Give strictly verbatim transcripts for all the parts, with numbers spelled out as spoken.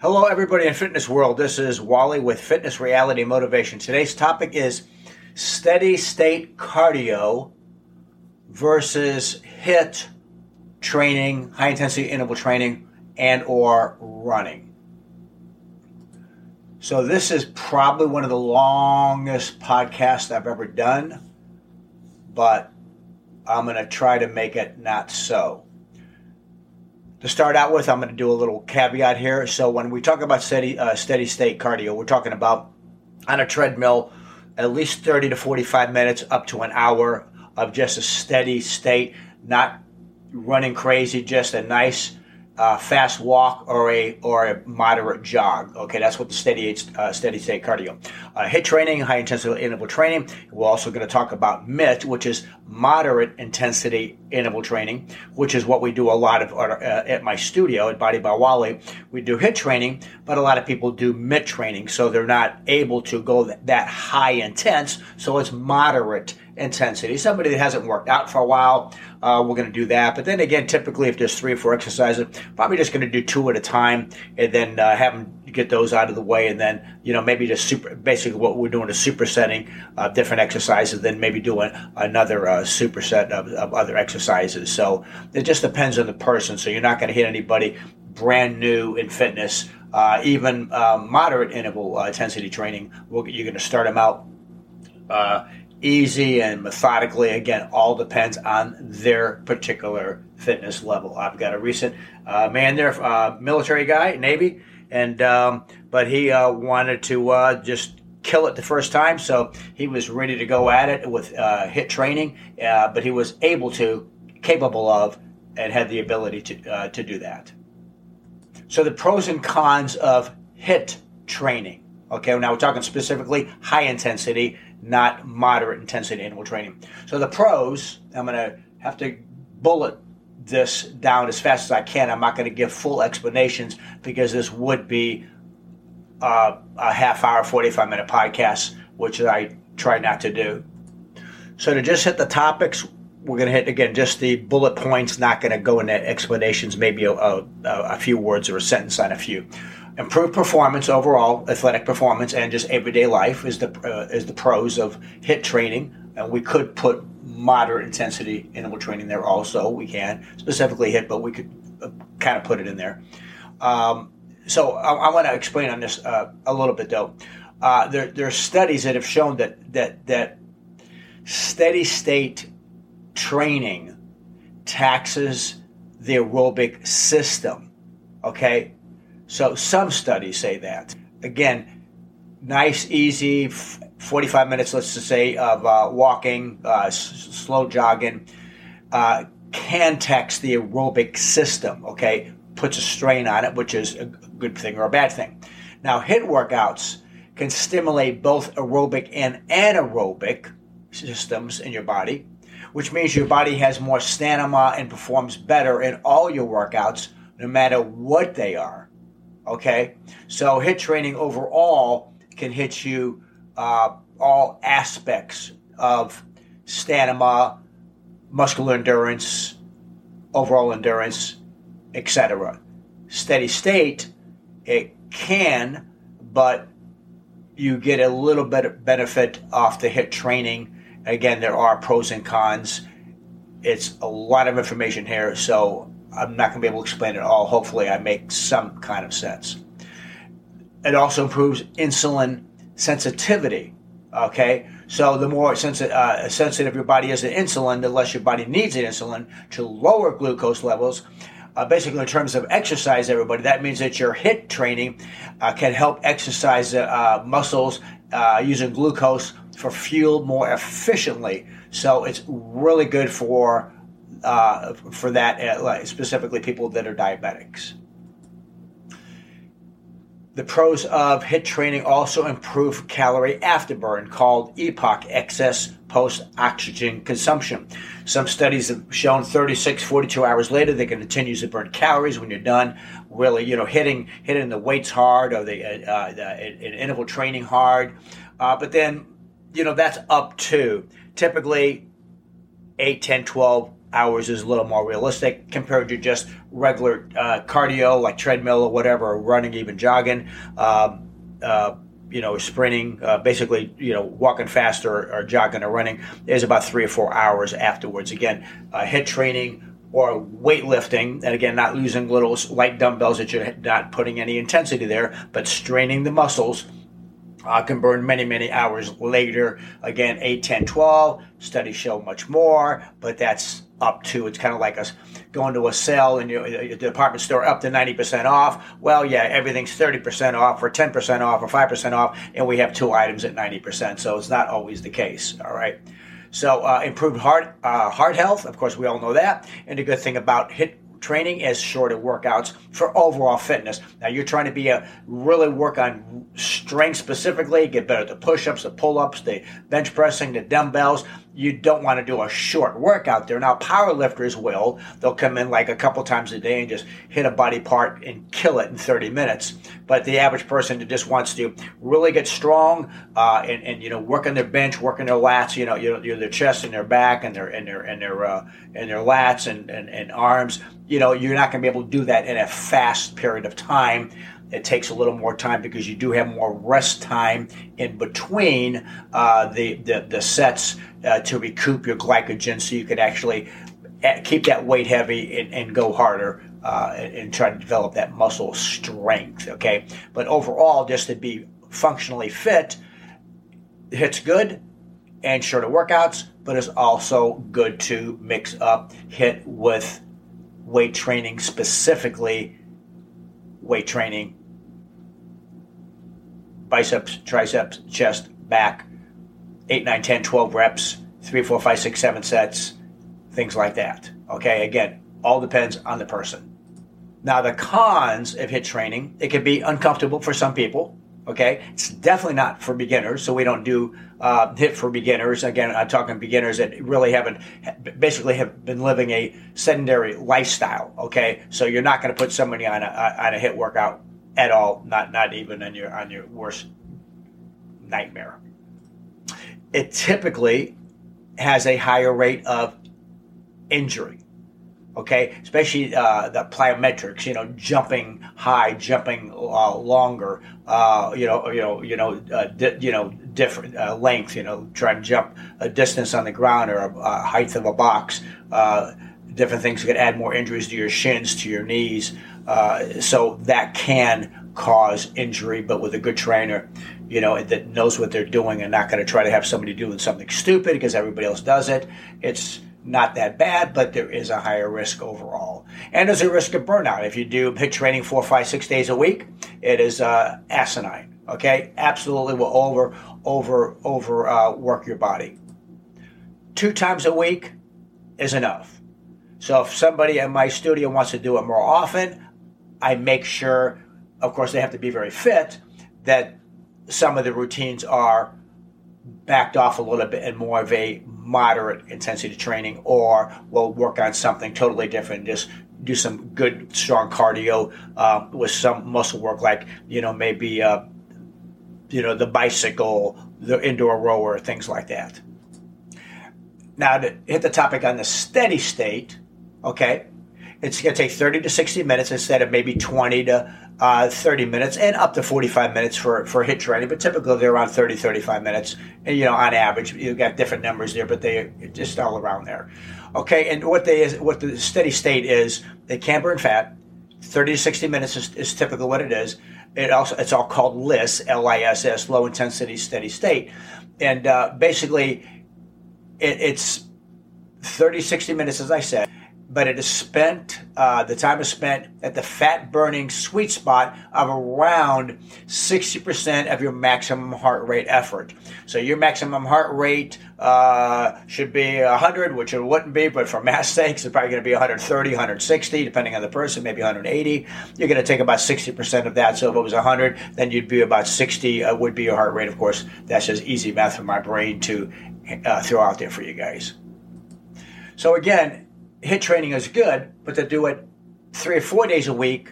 Hello, everybody in fitness world. This is Wally with Fitness Reality Motivation. Today's topic is steady state cardio versus HIIT training, high intensity interval training, and or running. So this is probably one of the longest podcasts I've ever done, but I'm going to try to make it not so. To start out with, I'm going to do a little caveat here. So when we talk about steady uh, steady state cardio, we're talking about on a treadmill at least thirty to forty-five minutes up to an hour of just a steady state, not running crazy, just a nice uh, fast walk or a or a moderate jog. Okay, that's what the steady uh, steady state cardio. Uh, HIIT training, high intensity interval training. We're also going to talk about M I T, which is moderate intensity interval training, which is what we do a lot of uh, at my studio at Body by Wally. We do HIIT training, but a lot of people do M I T training, so they're not able to go that high intense. So it's moderate intensity. Somebody that hasn't worked out for a while, uh, we're going to do that. But then again, typically if there's three or four exercises, probably just going to do two at a time and then uh, have them get those out of the way. And then, you know, maybe just super, basically what we're doing is supersetting uh, different exercises, then maybe doing another uh, superset of, of other exercises. So it just depends on the person. So you're not going to hit anybody brand new in fitness. Uh, even uh, moderate interval uh, intensity training, we'll, you're going to start them out uh, easy and methodically. Again, all depends on their particular fitness level. I've got a recent uh, man there, uh, military guy, Navy, and um, but he uh, wanted to uh, just kill it the first time, so he was ready to go at it with uh, HIIT training, uh, but he was able to, capable of, and had the ability to uh, to do that. So the pros and cons of HIIT training. Okay, now we're talking specifically high intensity, not moderate intensity interval training. So the pros, I'm going to have to bullet this down as fast as I can. I'm not going to give full explanations because this would be uh, a half hour, forty-five minute podcast, which I try not to do. So to just hit the topics, we're going to hit, again, just the bullet points, not going to go into explanations, maybe a, a, a few words or a sentence on a few. Improved performance overall, athletic performance, and just everyday life is the uh, is the pros of HIIT training. And we could put moderate intensity interval training there also. We can specifically HIIT, but we could uh, kind of put it in there. Um, so I, I want to explain on this uh, a little bit, though. Uh, there there are studies that have shown that that that steady state training taxes the aerobic system. Okay. So some studies say that. Again, nice, easy, forty-five minutes, let's just say, of uh, walking, uh, s- slow jogging, uh, can tax the aerobic system, okay? Puts a strain on it, which is a good thing or a bad thing. Now, HIIT workouts can stimulate both aerobic and anaerobic systems in your body, which means your body has more stamina and performs better in all your workouts, no matter what they are. Okay, so HIIT training overall can hit you uh, all aspects of stamina, muscular endurance, overall endurance, et cetera. Steady state, it can, but you get a little bit of benefit off the HIIT training. Again, there are pros and cons. It's a lot of information here, so I'm not going to be able to explain it all. Hopefully I make some kind of sense. It also improves insulin sensitivity, okay? So the more sensi- uh, sensitive your body is to insulin, the less your body needs insulin to lower glucose levels. Uh, basically, in terms of exercise, everybody, that means that your HIIT training uh, can help exercise uh, muscles uh, using glucose for fuel more efficiently. So it's really good for Uh, for that, uh, like specifically people that are diabetics. The pros of HIIT training also improve calorie afterburn, called E P O C, excess post-oxygen consumption. Some studies have shown thirty-six, forty-two hours later, they can continue to burn calories when you're done really, you know, hitting hitting the weights hard or the, uh, the interval training hard. Uh, but then, you know, that's up to typically eight, ten, twelve hours is a little more realistic compared to just regular uh, cardio like treadmill or whatever, or running, even jogging, um, uh, you know, sprinting, uh, basically, you know, walking faster or, or jogging or running is about three or four hours afterwards. Again, uh, HIIT training or weightlifting, and again, not using little light dumbbells that you're not putting any intensity there, but straining the muscles, uh, can burn many, many hours later. Again, eight, ten, twelve, studies show much more, but that's up to, it's kind of like us going to a sale and you, the department store up to ninety percent off. Well, yeah, everything's thirty percent off or ten percent off or five percent off, and we have two items at ninety percent, so it's not always the case, all right? So uh, improved heart uh, heart health, of course, we all know that. And the good thing about HIIT training is shorter workouts for overall fitness. Now, you're trying to be a really work on strength specifically, get better at the push-ups, the pull-ups, the bench pressing, the dumbbells. You don't want to do a short workout there. Now, power lifters will. They'll come in like a couple times a day and just hit a body part and kill it in thirty minutes. But the average person that just wants to really get strong uh, and, and you know work on their bench, work on their lats, you know, you know, their chest and their back and their and their and their uh, and their lats and, and, and arms. You know, you're not going to be able to do that in a fast period of time. It takes a little more time because you do have more rest time in between uh, the, the the sets uh, to recoup your glycogen, so you could actually keep that weight heavy and, and go harder uh, and, and try to develop that muscle strength. Okay, but overall, just to be functionally fit, HIIT's good and shorter workouts, but it's also good to mix up HIIT with weight training, specifically weight training, biceps, triceps, chest, back, eight, nine, ten, twelve reps, three, four, five, six, seven sets, things like that. Okay, again, all depends on the person. Now, the cons of HIIT training, it can be uncomfortable for some people. Okay, it's definitely not for beginners, so we don't do uh, HIIT for beginners. Again, I'm talking beginners that really haven't, basically have been living a sedentary lifestyle. Okay, so you're not going to put somebody on a on a HIIT workout at all, not not even on your on your worst nightmare. It typically has a higher rate of injury. Okay, especially uh, the plyometrics, you know, jumping high, jumping uh, longer, uh, you know, you know, you know, uh, di- you know, different uh, length, you know, trying to jump a distance on the ground or a, a height of a box. Uh, different things could add more injuries to your shins, to your knees. Uh, so that can cause injury, but with a good trainer, you know, that knows what they're doing and not going to try to have somebody doing something stupid because everybody else does it. It's not that bad, but there is a higher risk overall. And there's a risk of burnout. If you do HIIT training four, five, six days a week, it is uh, asinine. Okay? Absolutely will over, over, over uh, work your body. Two times a week is enough. So if somebody in my studio wants to do it more often, I make sure, of course, they have to be very fit, that some of the routines are backed off a little bit and more of a moderate intensity training, or we'll work on something totally different, just do some good strong cardio uh, with some muscle work, like, you know, maybe uh, you know, the bicycle, the indoor rower, things like that. Now, to hit the topic on the steady state, okay, it's going to take thirty to sixty minutes instead of maybe twenty to uh, thirty minutes, and up to forty-five minutes for, for HIIT training, but typically they're around thirty, thirty-five minutes, and, you know, on average. You've got different numbers there, but they're just all around there. Okay, and what they is, what the steady state is, they can't burn fat. thirty to sixty minutes is, is typically what it is. It also, it's all called L I S S, L I S S, low intensity steady state. And uh, basically, it, it's thirty, sixty minutes, as I said, but it is spent, uh, the time is spent at the fat burning sweet spot of around sixty percent of your maximum heart rate effort. So your maximum heart rate uh, should be one hundred, which it wouldn't be, but for math's sakes, it's probably going to be one thirty, one sixty, depending on the person, maybe one eighty. You're going to take about sixty percent of that. So if it was one hundred, then you'd be about sixty uh, would be your heart rate. Of course, that's just easy math for my brain to uh, throw out there for you guys. So again, HIIT training is good, but to do it three or four days a week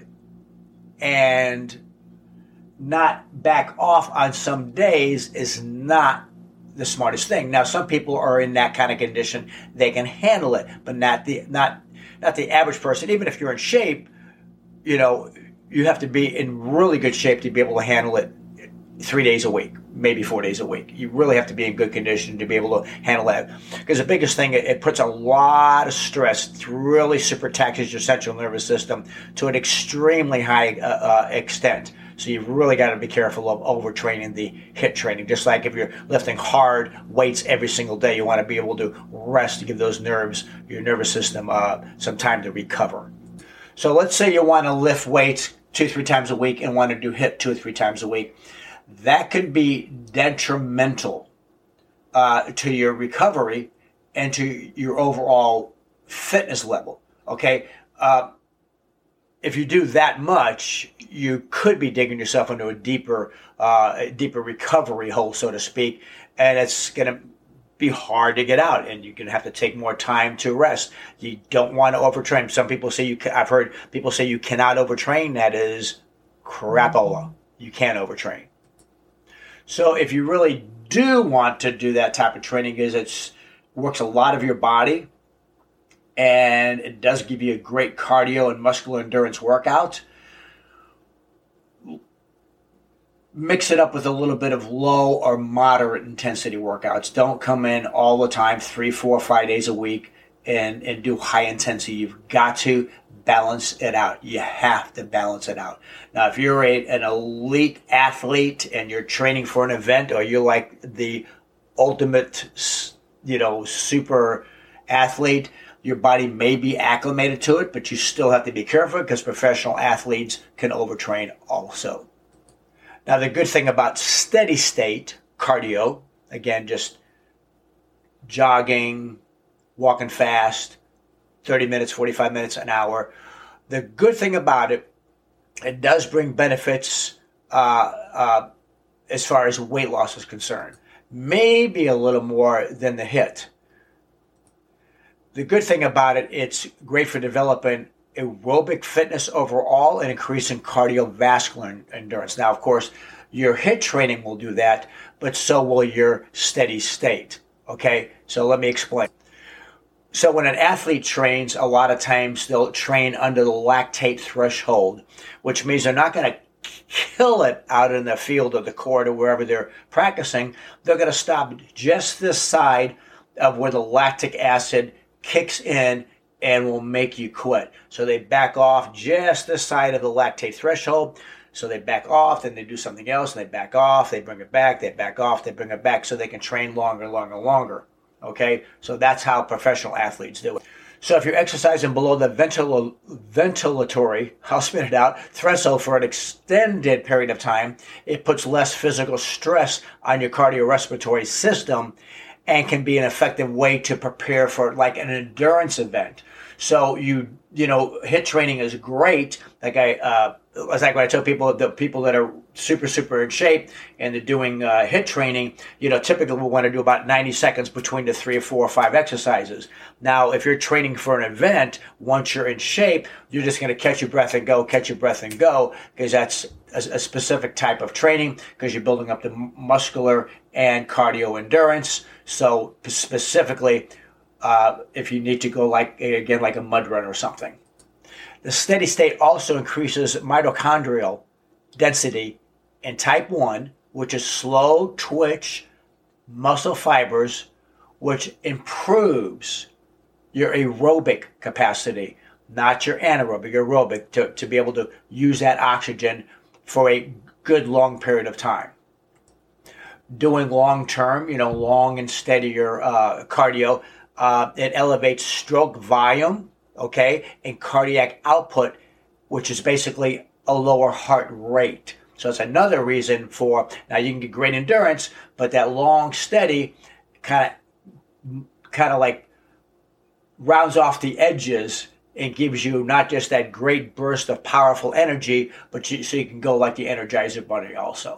and not back off on some days is not the smartest thing. Now, some people are in that kind of condition; they can handle it, but not the not not the average person. Even if you're in shape, you know, you have to be in really good shape to be able to handle it three days a week, maybe four days a week. You really have to be in good condition to be able to handle that. Because the biggest thing, it, it puts a lot of stress. It really super taxes your central nervous system to an extremely high uh, uh, extent. So you've really got to be careful of overtraining the HIIT training. Just like if you're lifting hard weights every single day, you want to be able to rest to give those nerves, your nervous system, uh, some time to recover. So let's say you want to lift weights two, three times a week and want to do HIIT two or three times a week. That could be detrimental uh, to your recovery and to your overall fitness level. Okay, uh, if you do that much, you could be digging yourself into a deeper, uh, a deeper recovery hole, so to speak, and it's going to be hard to get out, and you're going to have to take more time to rest. You don't want to overtrain. Some people say you. Can, I've heard people say you cannot overtrain. That is crapola. You can't overtrain. So if you really do want to do that type of training, is it works a lot of your body, and it does give you a great cardio and muscular endurance workout. Mix it up with a little bit of low or moderate intensity workouts. Don't come in all the time, three, four, five days a week, and, and do high intensity. You've got to balance it out. You have to balance it out. Now, if you're a, an elite athlete and you're training for an event, or you're like the ultimate, you know, super athlete, your body may be acclimated to it, but you still have to be careful because professional athletes can overtrain also. Now, the good thing about steady state cardio, again, just jogging, walking fast, thirty minutes, forty-five minutes, an hour. The good thing about it, it does bring benefits uh, uh, as far as weight loss is concerned. Maybe a little more than the HIIT. The good thing about it, it's great for developing aerobic fitness overall and increasing cardiovascular endurance. Now, of course, your HIIT training will do that, but so will your steady state. Okay, so let me explain. So when an athlete trains, a lot of times they'll train under the lactate threshold, which means they're not going to kill it out in the field or the court or wherever they're practicing. They're going to stop just this side of where the lactic acid kicks in and will make you quit. So they back off just this side of the lactate threshold. So they back off, then they do something else, and they back off, they bring it back, they back off, they bring it back, so they can train longer, longer, longer. Okay, so that's how professional athletes do it. So if you're exercising below the ventil- ventilatory, I'll spit it out, threshold for an extended period of time, it puts less physical stress on your cardiorespiratory system and can be an effective way to prepare for like an endurance event. So you, you know, HIIT training is great. Like I, uh, it's like when I tell people, the people that are super, super in shape and they're doing uh, HIIT training, you know, typically we want to do about ninety seconds between the three or four or five exercises. Now, if you're training for an event, once you're in shape, you're just going to catch your breath and go, catch your breath and go, because that's a, a specific type of training because you're building up the muscular and cardio endurance. So specifically, uh, if you need to go like, again, like a mud run or something. The steady state also increases mitochondrial density in type one, which is slow twitch muscle fibers, which improves your aerobic capacity, not your anaerobic, aerobic, to, to be able to use that oxygen for a good long period of time. Doing long term, you know, long and steadier uh, cardio, uh, it elevates stroke volume, okay, and cardiac output, which is basically a lower heart rate. So it's another reason for, now you can get great endurance, but that long, steady kind of, kind of like rounds off the edges and gives you not just that great burst of powerful energy, but you, so you can go like the Energizer Bunny also.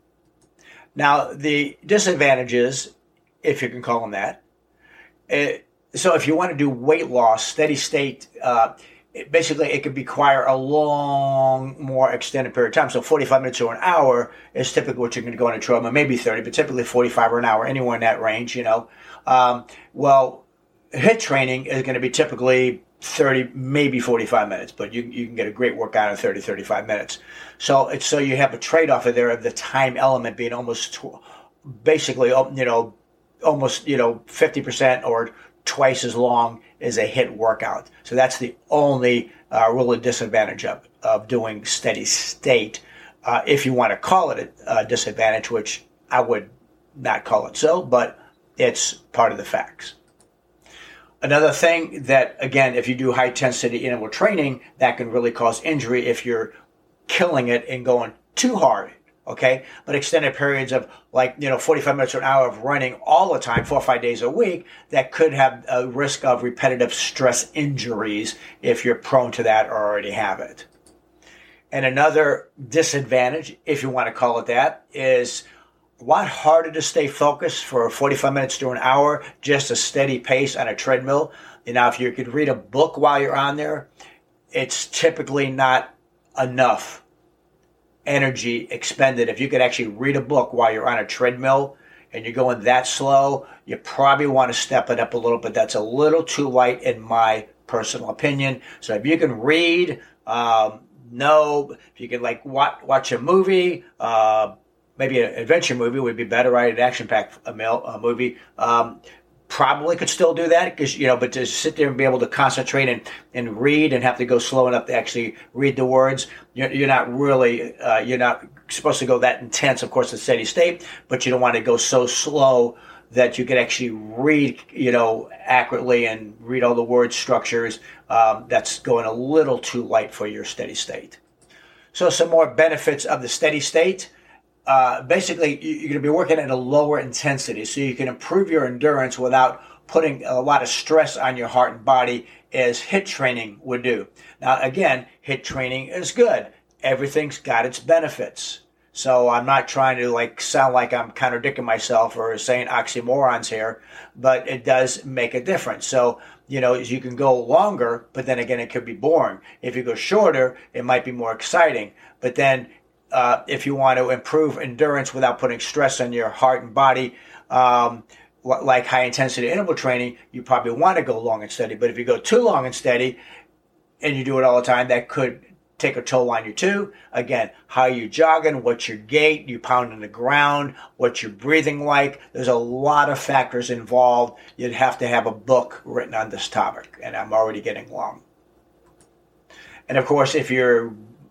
Now, the disadvantages, if you can call them that, uh, so if you want to do weight loss, steady state, uh, it, basically it could require a long, more extended period of time. So forty-five minutes or an hour is typically what you're going to go on a treadmill, maybe thirty, but typically forty-five or an hour, anywhere in that range, you know. Um, well, HIIT training is going to be typically thirty, maybe forty-five minutes, but you you can get a great workout in thirty, thirty-five minutes. So it's so you have a trade-off of there of the time element being almost tw- basically, you know, almost, you know, fifty percent or twice as long as a HIIT workout. So that's the only uh, real disadvantage of, of doing steady state, uh, if you want to call it a, a disadvantage, which I would not call it so, but it's part of the facts. Another thing that, again, if you do high-intensity interval training, that can really cause injury if you're killing it and going too hard, okay? But extended periods of, like, you know, forty-five minutes or an hour of running all the time, four or five days a week, that could have a risk of repetitive stress injuries if you're prone to that or already have it. And another disadvantage, if you want to call it that, is a lot harder to stay focused for forty-five minutes to an hour, just a steady pace on a treadmill. You know, if you could read a book while you're on there, it's typically not enough energy expended. If you could actually read a book while you're on a treadmill and you're going that slow, you probably want to step it up a little bit. That's a little too light in my personal opinion. So if you can read, um, no, if you could like watch, watch a movie, uh, maybe an adventure movie would be better, right? An action-packed a movie. Um, probably could still do that, because, you know, but to sit there and be able to concentrate and, and read and have to go slow enough to actually read the words, you're, you're not really, uh, you're not supposed to go that intense, of course, in steady state, but you don't want to go so slow that you can actually read, you know, accurately and read all the word structures. Um, that's going a little too light for your steady state. So some more benefits of the steady state. Uh, basically, you're going to be working at a lower intensity, so you can improve your endurance without putting a lot of stress on your heart and body, as HIIT training would do. Now, again, HIIT training is good. Everything's got its benefits. So I'm not trying to like sound like I'm contradicting myself or saying oxymorons here, but it does make a difference. So, you know, you can go longer, but then again, it could be boring. If you go shorter, it might be more exciting. But then Uh, if you want to improve endurance without putting stress on your heart and body, um, like high-intensity interval training, you probably want to go long and steady. But if you go too long and steady and you do it all the time, that could take a toll on you too. Again, how you jogging, what's your gait, you pounding the ground, what's your breathing like. There's a lot of factors involved. You'd have to have a book written on this topic, and I'm already getting long. And of course, if you're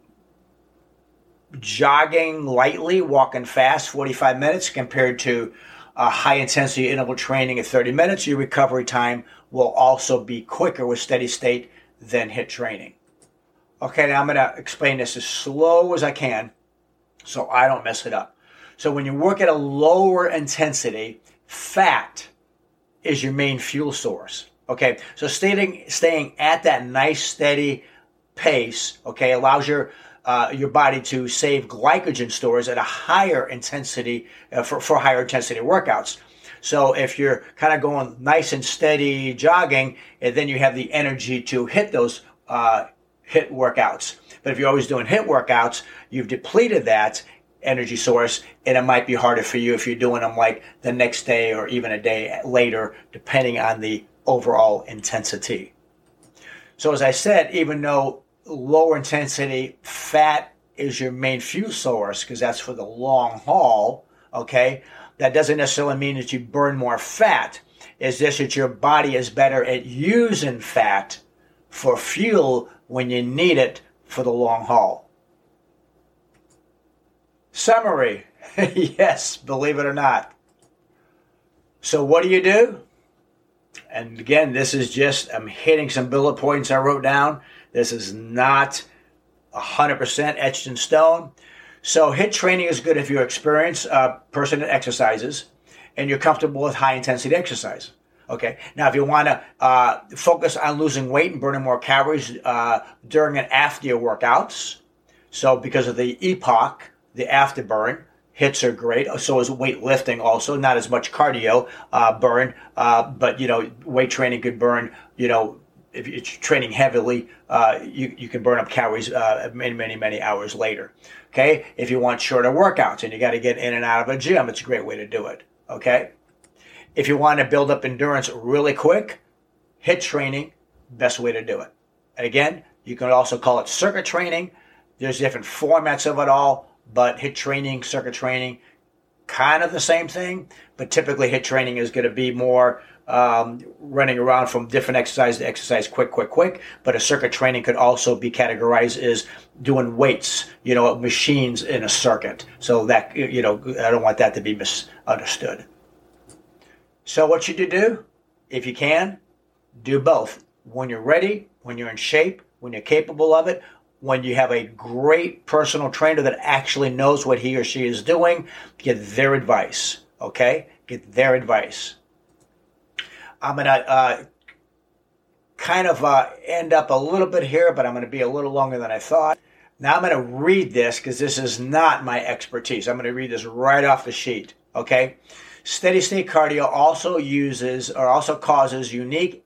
jogging lightly, walking fast, forty-five minutes compared to uh, high-intensity interval training at thirty minutes, your recovery time will also be quicker with steady state than HIIT training. Okay, now I'm going to explain this as slow as I can so I don't mess it up. So when you work at a lower intensity, fat is your main fuel source. Okay, so staying, staying at that nice steady pace, okay, allows your Uh, your body to save glycogen stores at a higher intensity uh, for, for higher intensity workouts. So if you're kind of going nice and steady jogging, and then you have the energy to hit those uh, HIIT workouts. But if you're always doing HIIT workouts, you've depleted that energy source, and it might be harder for you if you're doing them like the next day or even a day later, depending on the overall intensity. So as I said, even though lower intensity fat is your main fuel source, because that's for the long haul, okay, that doesn't necessarily mean that you burn more fat. It's just that your body is better at using fat for fuel when you need it for the long haul. Summary. Yes, believe it or not. So what do you do? And again, this is just, I'm hitting some bullet points I wrote down. This is not one hundred percent etched in stone. So HIIT training is good if you're an experienced uh, person that exercises and you're comfortable with high-intensity exercise. Okay. Now, if you want to uh, focus on losing weight and burning more calories uh, during and after your workouts, so because of the E P O C, the afterburn, HIITs are great. So is weightlifting also. Not as much cardio uh, burn, uh, but, you know, weight training could burn, you know, if you're training heavily, uh, you, you can burn up calories uh, many, many, many hours later. Okay? If you want shorter workouts and you got to get in and out of a gym, it's a great way to do it. Okay? If you want to build up endurance really quick, HIIT training, best way to do it. And again, you can also call it circuit training. There's different formats of it all, but HIIT training, circuit training, kind of the same thing, but typically HIIT training is going to be more um, running around from different exercise to exercise, quick, quick, quick. But a circuit training could also be categorized as doing weights, you know, machines in a circuit. So that, you know, I don't want that to be misunderstood. So what should you do? If you can, do both. When you're ready, when you're in shape, when you're capable of it, when you have a great personal trainer that actually knows what he or she is doing, get their advice, okay? Get their advice. I'm going to uh, kind of uh, end up a little bit here, but I'm going to be a little longer than I thought. Now I'm going to read this because this is not my expertise. I'm going to read this right off the sheet, okay? Steady state cardio also uses or also causes unique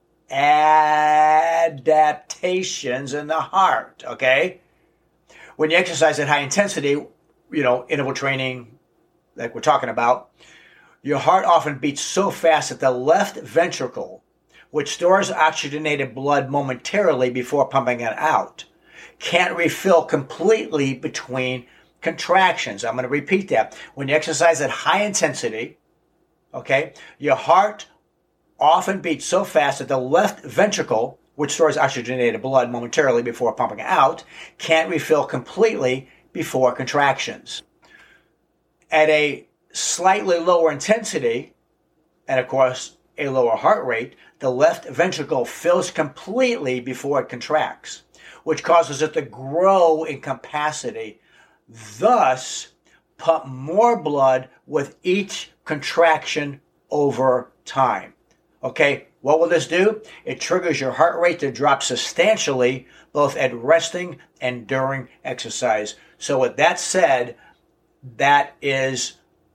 adaptations in the heart, okay? When you exercise at high intensity, you know, interval training, like we're talking about, your heart often beats so fast that the left ventricle, which stores oxygenated blood momentarily before pumping it out, can't refill completely between contractions. I'm going to repeat that. When you exercise at high intensity, okay, your heart often beats so fast that the left ventricle, which stores oxygenated blood momentarily before pumping out, can't refill completely before contractions. At a slightly lower intensity, and of course a lower heart rate, the left ventricle fills completely before it contracts, which causes it to grow in capacity, thus pump more blood with each contraction over time. Okay, what will this do? It triggers your heart rate to drop substantially, both at resting and during exercise. So with that said, that is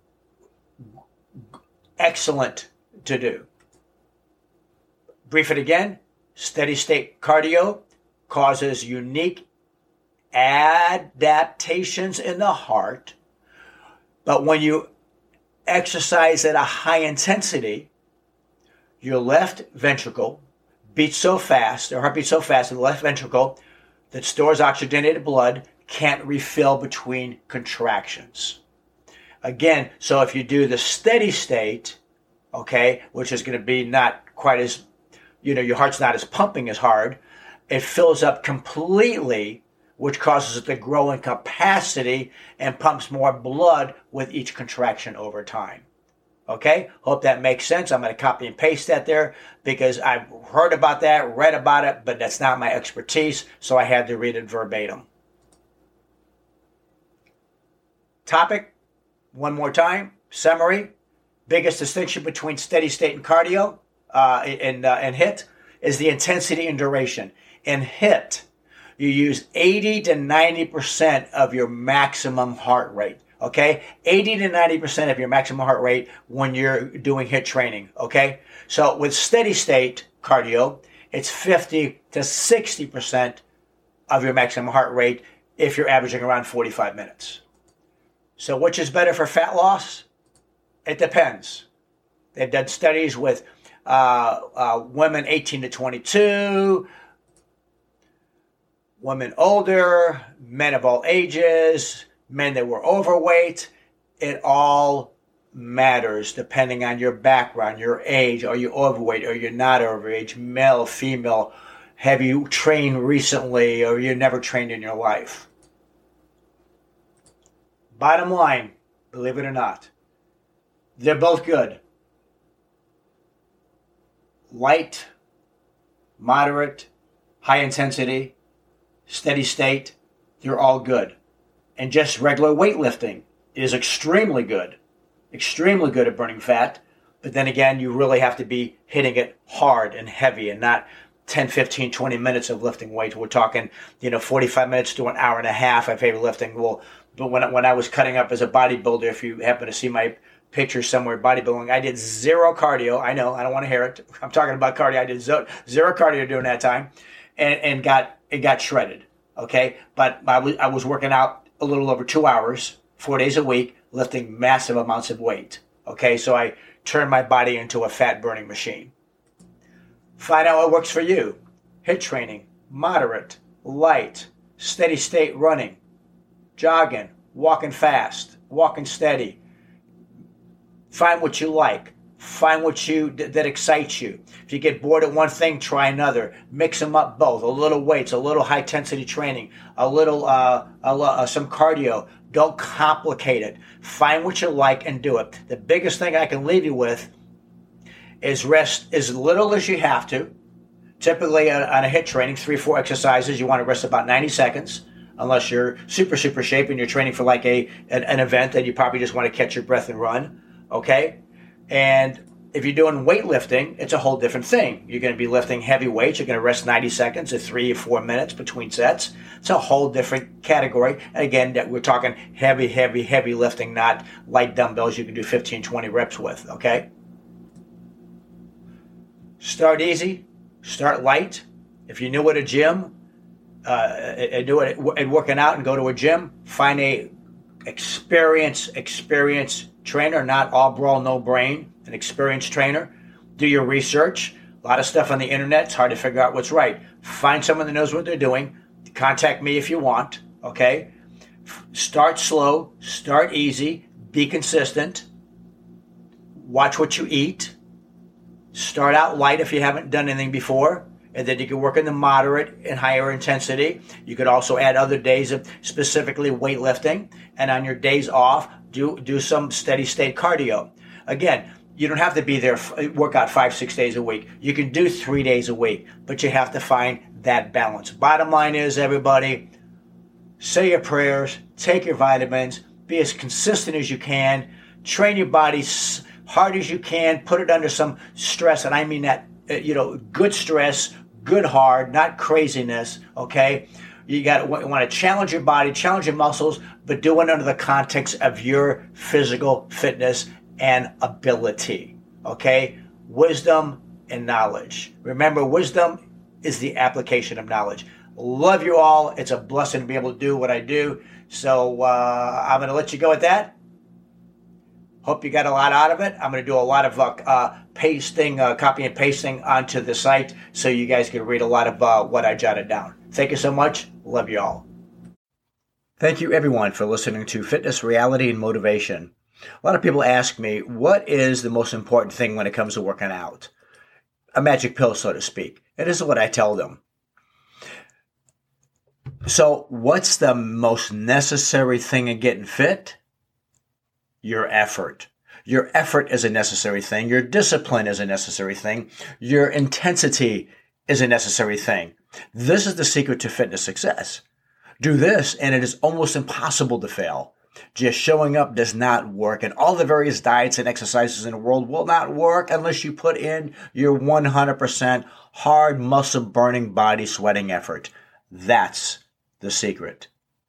excellent to do. Brief it again. Steady state cardio causes unique adaptations in the heart. But when you exercise at a high intensity, your left ventricle beats so fast, or heart beats so fast in the left ventricle that stores oxygenated blood can't refill between contractions. Again, so if you do the steady state, okay, which is going to be not quite as, you know, your heart's not as pumping as hard, it fills up completely, which causes it to grow in capacity and pumps more blood with each contraction over time. Okay, hope that makes sense. I'm going to copy and paste that there because I've heard about that, read about it, but that's not my expertise, so I had to read it verbatim. Topic, one more time, summary. Biggest distinction between steady state and cardio uh, and, uh, and HIIT is the intensity and duration. In HIIT, you use eighty to ninety percent of your maximum heart rate. Okay, eighty to ninety percent of your maximum heart rate when you're doing HIIT training. Okay, so with steady state cardio, it's fifty to sixty percent of your maximum heart rate if you're averaging around forty-five minutes. So which is better for fat loss? It depends. They've done studies with uh, uh, women eighteen to twenty-two, women older, men of all ages, men that were overweight. It all matters depending on your background, your age. Are you overweight? Are you not overweight? Male, female? Have you trained recently or you never trained in your life? Bottom line, believe it or not, they're both good. Light, moderate, high intensity, steady state, they're all good. And just regular weightlifting is extremely good. Extremely good at burning fat. But then again, you really have to be hitting it hard and heavy and not ten, fifteen, twenty minutes of lifting weights. We're talking, you know, forty-five minutes to an hour and a half of heavy lifting. Well, but when, when I was cutting up as a bodybuilder, if you happen to see my picture somewhere bodybuilding. I did zero cardio. I know, I don't want to hear it. I'm talking about cardio. I did zero, zero cardio during that time, and, and got it got shredded. Okay, but I was I was working out a little over two hours, four days a week, lifting massive amounts of weight. Okay, so I turned my body into a fat burning machine. Find out what works for you. HIIT training, moderate, light, steady state running, jogging, walking fast, walking steady. Find what you like. Find what you that excites you. If you get bored at one thing, try another. Mix them up both. A little weights, a little high intensity training, a little uh, a, uh, some cardio. Don't complicate it. Find what you like and do it. The biggest thing I can leave you with is rest as little as you have to. Typically on a HIIT training, three, four exercises, you want to rest about ninety seconds. Unless you're super, super shape and you're training for like a an, an event, then you probably just want to catch your breath and run. Okay? And if you're doing weightlifting, it's a whole different thing. You're going to be lifting heavy weights. You're going to rest ninety seconds to three or four minutes between sets. It's a whole different category. And again, that we're talking heavy, heavy, heavy lifting, not light dumbbells you can do fifteen, twenty reps with. Okay? Start easy. Start light. If you're new at a gym, uh, and do it and working out and go to a gym, find a experienced, experienced trainer, not all brawl, no brain, an experienced trainer. Do your research. A lot of stuff on the internet. It's hard to figure out what's right. Find someone that knows what they're doing. Contact me if you want. Okay? Start slow. Start easy. Be consistent. Watch what you eat. Start out light if you haven't done anything before, and then you can work in the moderate and higher intensity. You could also add other days of specifically weightlifting, and on your days off, do do some steady state cardio. Again, you don't have to be there, work out five, six days a week. You can do three days a week, but you have to find that balance. Bottom line is, everybody, say your prayers, take your vitamins, be as consistent as you can, train your body hard as you can, put it under some stress, and I mean that, you know, good stress, good hard, not craziness, okay? You got to want to challenge your body, challenge your muscles, but do it under the context of your physical fitness and ability, okay? Wisdom and knowledge. Remember, wisdom is the application of knowledge. Love you all. It's a blessing to be able to do what I do. So uh, I'm going to let you go with that. Hope you got a lot out of it. I'm going to do a lot of uh, pasting, uh, copy and pasting onto the site so you guys can read a lot of uh, what I jotted down. Thank you so much. Love you all. Thank you, everyone, for listening to Fitness, Reality, and Motivation. A lot of people ask me, what is the most important thing when it comes to working out? A magic pill, so to speak. And this is what I tell them. So what's the most necessary thing in getting fit? Your effort. Your effort is a necessary thing. Your discipline is a necessary thing. Your intensity is a necessary thing. This is the secret to fitness success. Do this, and it is almost impossible to fail. Just showing up does not work, and all the various diets and exercises in the world will not work unless you put in your one hundred percent hard, muscle-burning, body-sweating effort. That's the secret.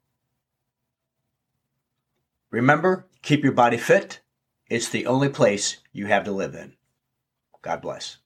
Remember, keep your body fit. It's the only place you have to live in. God bless.